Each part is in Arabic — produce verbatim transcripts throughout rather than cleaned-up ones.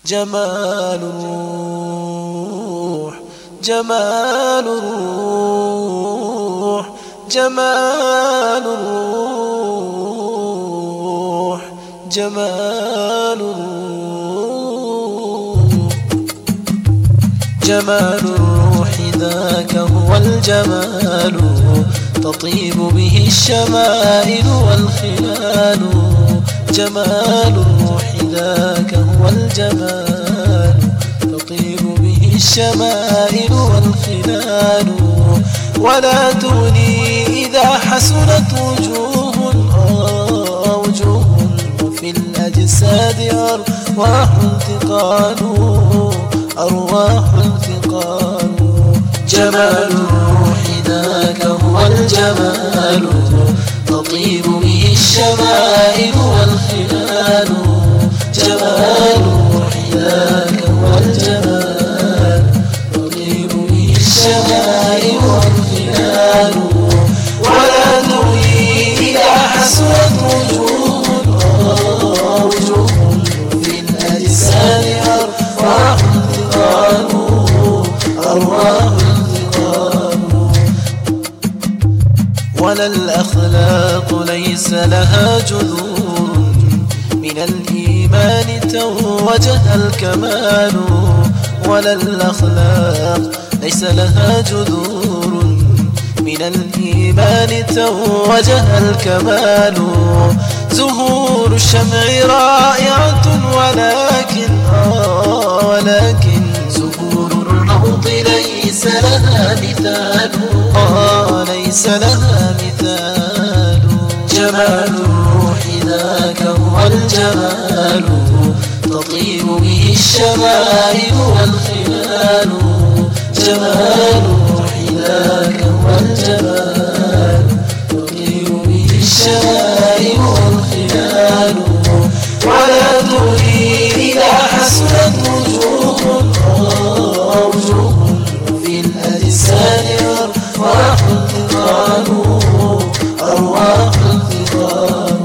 جمال الروح جمال الروح جمال الروح جمال الروح جمال الروح ذاك هو الجمال تطيب به الشمائل والخلال جمال الروح ذاك هو الجمال تطيب به الشمائل والخلال ولا تغني إذا حسنت وجوه آه وجوه وفي الأجساد أرواح ثقال أرواح ثقال جمال الروح ذاك هو الجمال تطيب به الشمائل والخلال جمال الروح ذاك هو الجمال تطيب به الشمائل والخلال ولا تغني إذا حسنت وجوه آه وجوه في الأجساد أرواح ثقال أرواح ثقال ولا الأخلاق ليس لها جذور من الإيمان توجها الكمال ولا الأخلاق ليس لها جذور من الإيمان توجها الكمال زهور الشمع رائعة ولكن آه ولكن زهور الروض ليس لها مثال آه ليس لها مثال جمال الروح ذاك هو الجمال تطيب به الشمائل والخلال جمال الروح ذاك هو الجمال تطيب به الشمائل والخلال ولا تغني إذا حسنت وجوه آه وجوه في الأجساد أرواح ثقال أرواح ثقال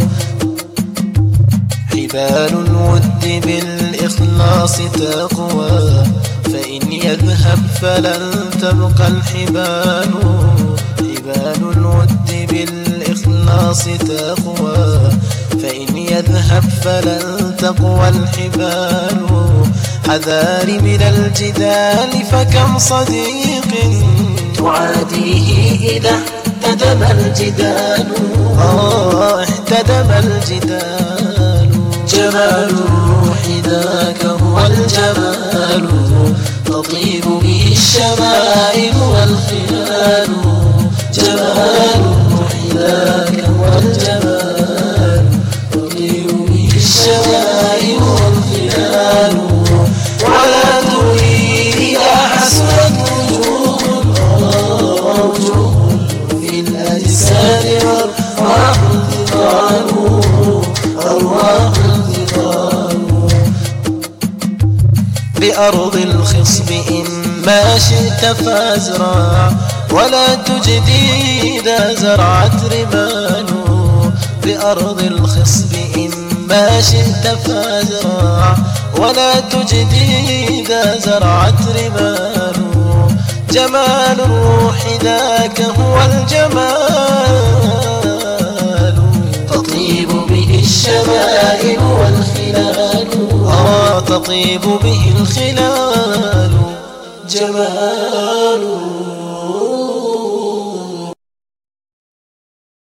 حبال الود بالإخلاص تقوى فإن يذهب فلن تبقى الحبال حبال الود بالإخلاص تقوى فإن يذهب فلن تقوى الحبال حذار من الجدال فكم صديق تعاديه إذا احتدم الجدال آه احتدم الجدال جمال الروح ذاك هو الجمال تطيب به الشمائل والخلال جمال الروح ذاك هو الجمال تطيب به الشمائل والخلال ولا تغني إذا حسنت وجوه آه وجوه في الأجساد أرواح ثقال أرواح ثقال بأرض الخصب إن ما شئت فازرع ولا تجدي إذا زرعت رمان بأرض الخصب إن ما شئت فازرع ولا تجدي إذا زرعت رمان جمال الروح ذاك هو الجمال تطيب به الشمائل والخلال آه تطيب به الخلال جمال